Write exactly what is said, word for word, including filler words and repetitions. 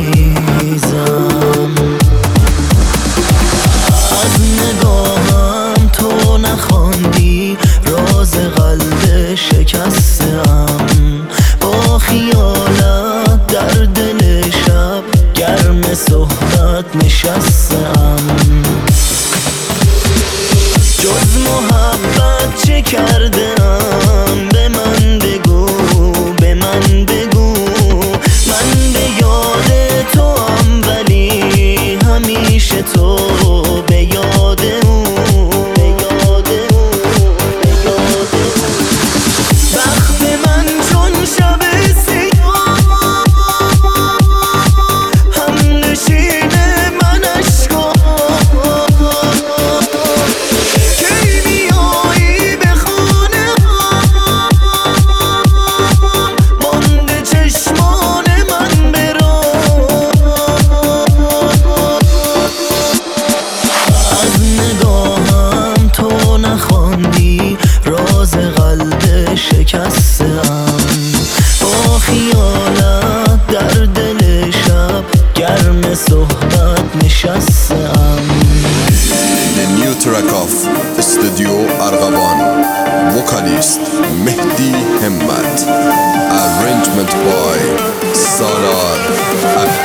عزیزم. از نگاهم تو نخواندی راز قلب شکستم، با خیالت در دل شب گرم صحبت نشستم. جز محبت چه کردم به من بگو، به من بگو. من به یاد تو هم ولی همیشه تو به یاد او، به یاد او، به یاد او. وقت من چون شب سیاه هم نشین من اشکا، کی میایی به خانه ها مانده چشمان من برا. از نگاهم تو نخواندی راز قلب شکستم، با خیالت در دل شب گرم صحبت نشستم. The new track of Studio Arghaban, vocalist Mehdi Hemmat, arrangement by Salar